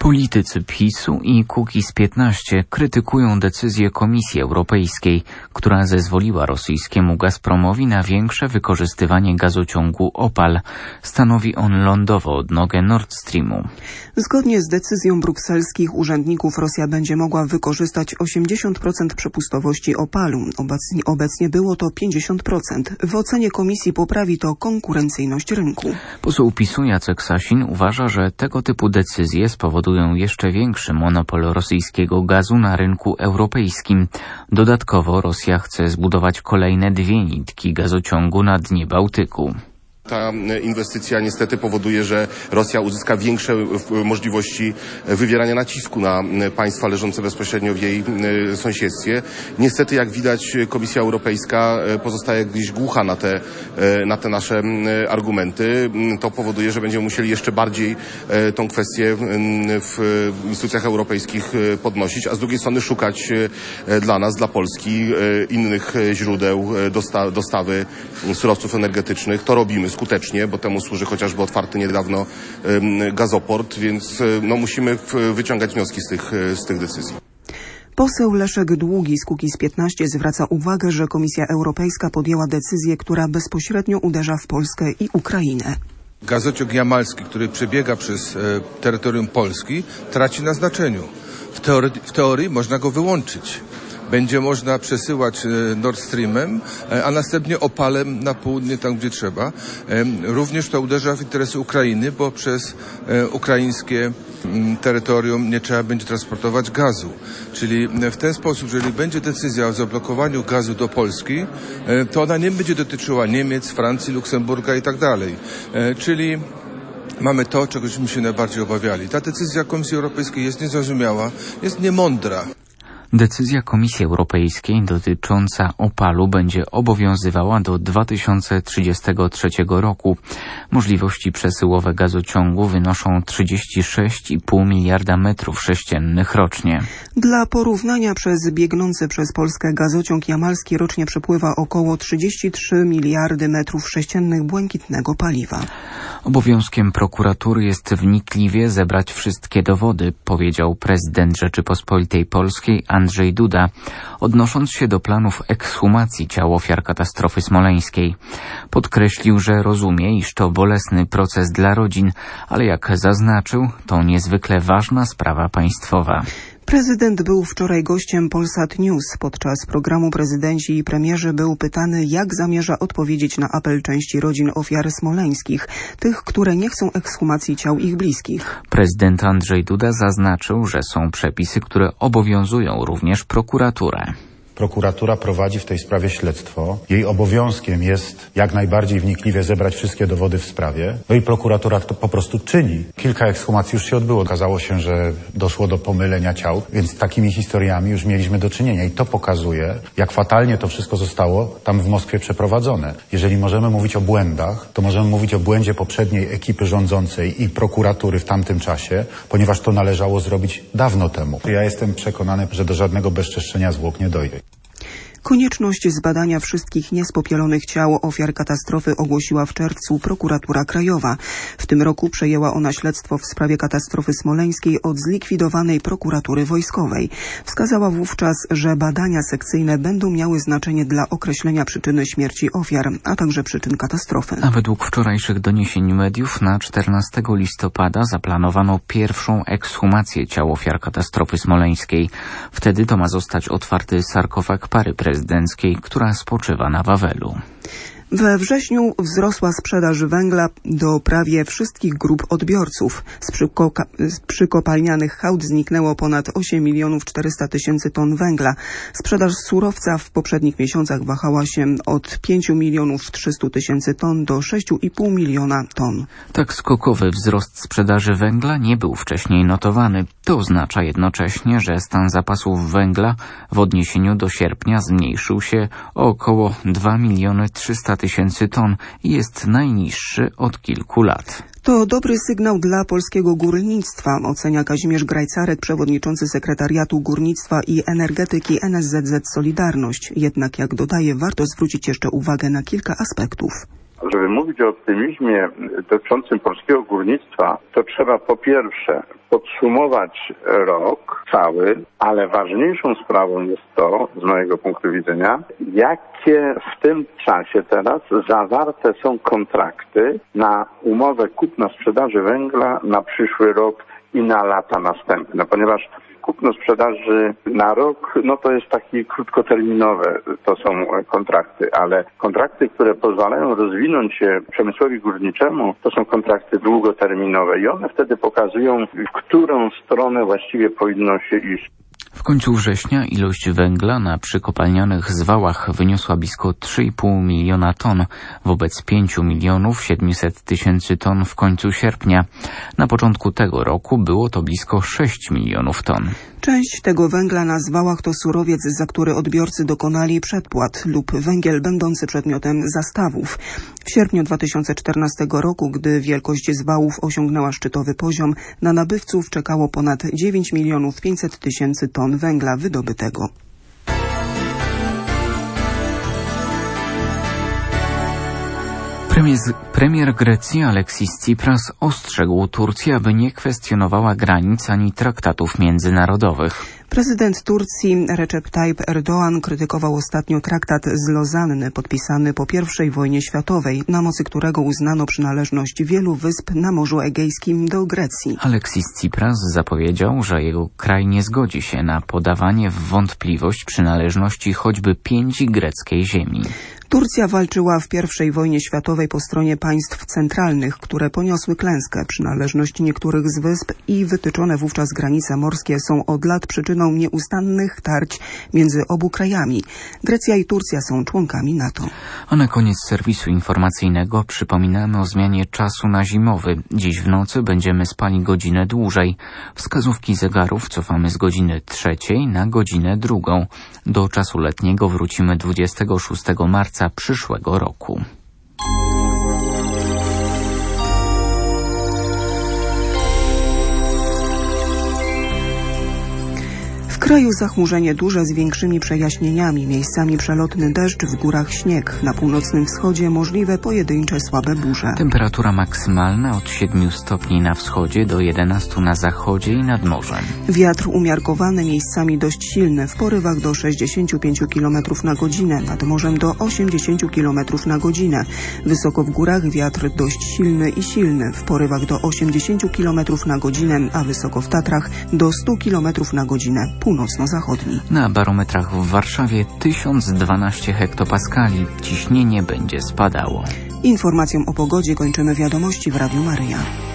Politycy PiS-u i Kukiz15 krytykują decyzję Komisji Europejskiej, która zezwoliła rosyjskiemu Gazpromowi na większe wykorzystywanie gazociągu OPAL. Stanowi on lądową odnogę Nord Streamu. Zgodnie z decyzją brukselskich urzędników Rosja będzie mogła wykorzystać 80% przepustowości OPAL-u. Obecnie było to 50%. W ocenie komisji poprawi to konkurencyjność rynku. Poseł PiS-u Jacek Sasin uważa, że tego typu decyzje spowodują jeszcze większy monopol rosyjskiego gazu na rynku europejskim. Dodatkowo Rosja chce zbudować kolejne 2 nitki gazociągu na dnie Bałtyku. Ta inwestycja niestety powoduje, że Rosja uzyska większe możliwości wywierania nacisku na państwa leżące bezpośrednio w jej sąsiedztwie. Niestety, jak widać, Komisja Europejska pozostaje gdzieś głucha na te nasze argumenty. To powoduje, że będziemy musieli jeszcze bardziej tą kwestię w instytucjach europejskich podnosić, a z drugiej strony szukać dla nas, dla Polski innych źródeł dostawy surowców energetycznych. To robimy skutecznie, bo temu służy chociażby otwarty niedawno gazoport, więc musimy wyciągać wnioski z tych decyzji. Poseł Leszek Długi z Kukiz15 zwraca uwagę, że Komisja Europejska podjęła decyzję, która bezpośrednio uderza w Polskę i Ukrainę. Gazociąg jamalski, który przebiega przez terytorium Polski, traci na znaczeniu. W teorii można go wyłączyć. Będzie można przesyłać Nord Streamem, a następnie opalem na południe, tam gdzie trzeba. Również to uderza w interesy Ukrainy, bo przez ukraińskie terytorium nie trzeba będzie transportować gazu. Czyli w ten sposób, jeżeli będzie decyzja o zablokowaniu gazu do Polski, to ona nie będzie dotyczyła Niemiec, Francji, Luksemburga i tak dalej. Czyli mamy to, czegośmy się najbardziej obawiali. Ta decyzja Komisji Europejskiej jest niezrozumiała, jest niemądra. Decyzja Komisji Europejskiej dotycząca OPAL-u będzie obowiązywała do 2033 roku. Możliwości przesyłowe gazociągu wynoszą 36,5 miliarda metrów sześciennych rocznie. Dla porównania, przez biegnący przez Polskę gazociąg jamalski rocznie przepływa około 33 miliardy metrów sześciennych błękitnego paliwa. Obowiązkiem prokuratury jest wnikliwie zebrać wszystkie dowody, powiedział prezydent Rzeczypospolitej Polskiej Andrzej Duda, odnosząc się do planów ekshumacji ciał ofiar katastrofy smoleńskiej. Podkreślił, że rozumie, iż to bolesny proces dla rodzin, ale jak zaznaczył, to niezwykle ważna sprawa państwowa. Prezydent był wczoraj gościem Polsat News. Podczas programu prezydenci i premierzy był pytany, jak zamierza odpowiedzieć na apel części rodzin ofiar smoleńskich, tych, które nie chcą ekshumacji ciał ich bliskich. Prezydent Andrzej Duda zaznaczył, że są przepisy, które obowiązują również prokuraturę. Prokuratura prowadzi w tej sprawie śledztwo. Jej obowiązkiem jest jak najbardziej wnikliwie zebrać wszystkie dowody w sprawie. No i prokuratura to po prostu czyni. Kilka ekshumacji już się odbyło. Okazało się, że doszło do pomylenia ciał, więc z takimi historiami już mieliśmy do czynienia. I to pokazuje, jak fatalnie to wszystko zostało tam w Moskwie przeprowadzone. Jeżeli możemy mówić o błędach, to możemy mówić o błędzie poprzedniej ekipy rządzącej i prokuratury w tamtym czasie, ponieważ to należało zrobić dawno temu. Ja jestem przekonany, że do żadnego bezczeszczenia zwłok nie dojdzie. Konieczność zbadania wszystkich niespopielonych ciał ofiar katastrofy ogłosiła w czerwcu Prokuratura Krajowa. W tym roku przejęła ona śledztwo w sprawie katastrofy smoleńskiej od zlikwidowanej Prokuratury Wojskowej. Wskazała wówczas, że badania sekcyjne będą miały znaczenie dla określenia przyczyny śmierci ofiar, a także przyczyn katastrofy. A według wczorajszych doniesień mediów na 14 listopada zaplanowano pierwszą ekshumację ciał ofiar katastrofy smoleńskiej. Wtedy to ma zostać otwarty sarkofag pary prezydenckiej, która spoczywa na Wawelu. We wrześniu wzrosła sprzedaż węgla do prawie wszystkich grup odbiorców. Z przykopalnianych hałd zniknęło ponad 8 400 000 ton węgla. Sprzedaż surowca w poprzednich miesiącach wahała się od 5 300 000 ton do 6,5 miliona ton. Tak skokowy wzrost sprzedaży węgla nie był wcześniej notowany. To oznacza jednocześnie, że stan zapasów węgla w odniesieniu do sierpnia zmniejszył się o około 2 300 000 ton i jest najniższy od kilku lat. To dobry sygnał dla polskiego górnictwa, ocenia Kazimierz Grajcarek, przewodniczący Sekretariatu Górnictwa i Energetyki NSZZ Solidarność. Jednak, jak dodaje, warto zwrócić jeszcze uwagę na kilka aspektów. Żeby mówić o optymizmie dotyczącym polskiego górnictwa, to trzeba po pierwsze podsumować rok cały, ale ważniejszą sprawą jest to, z mojego punktu widzenia, jakie w tym czasie teraz zawarte są kontrakty na umowę kupna-sprzedaży węgla na przyszły rok i na lata następne, ponieważ kupno sprzedaży na rok, to jest taki krótkoterminowe, to są kontrakty, ale kontrakty, które pozwalają rozwinąć się przemysłowi górniczemu, to są kontrakty długoterminowe i one wtedy pokazują, w którą stronę właściwie powinno się iść. W końcu września ilość węgla na przykopalnianych zwałach wyniosła blisko 3,5 miliona ton, wobec 5 700 000 ton w końcu sierpnia. Na początku tego roku było to blisko 6 milionów ton. Część tego węgla na zwałach to surowiec, za który odbiorcy dokonali przedpłat lub węgiel będący przedmiotem zastawów. W sierpniu 2014 roku, gdy wielkość zwałów osiągnęła szczytowy poziom, na nabywców czekało ponad 9 500 000 ton węgla wydobytego. Premier Grecji Alexis Tsipras ostrzegł Turcję, aby nie kwestionowała granic ani traktatów międzynarodowych. Prezydent Turcji Recep Tayyip Erdoğan krytykował ostatnio traktat z Lozanny podpisany po I wojnie światowej, na mocy którego uznano przynależność wielu wysp na Morzu Egejskim do Grecji. Alexis Tsipras zapowiedział, że jego kraj nie zgodzi się na podawanie w wątpliwość przynależności choćby pięci greckiej ziemi. Turcja walczyła w I wojnie światowej po stronie państw centralnych, które poniosły klęskę. Przynależność niektórych z wysp i wytyczone wówczas granice morskie są od lat przyczyną nieustannych tarć między obu krajami. Grecja i Turcja są członkami NATO. A na koniec serwisu informacyjnego przypominamy o zmianie czasu na zimowy. Dziś w nocy będziemy spali godzinę dłużej. Wskazówki zegarów cofamy z godziny 3 na godzinę 2. Do czasu letniego wrócimy 26 marca przyszłego roku. W kraju zachmurzenie duże z większymi przejaśnieniami, miejscami przelotny deszcz, w górach śnieg. Na północnym wschodzie możliwe pojedyncze słabe burze. Temperatura maksymalna od 7 stopni na wschodzie do 11 na zachodzie i nad morzem. Wiatr umiarkowany, miejscami dość silny, w porywach do 65 km na godzinę, nad morzem do 80 km na godzinę. Wysoko w górach wiatr dość silny i silny, w porywach do 80 km na godzinę, a wysoko w Tatrach do 100 km na godzinę. Północno-zachodni. Na barometrach w Warszawie 1012 hektopaskali. Ciśnienie będzie spadało. Informacją o pogodzie kończymy wiadomości w Radiu Maryja.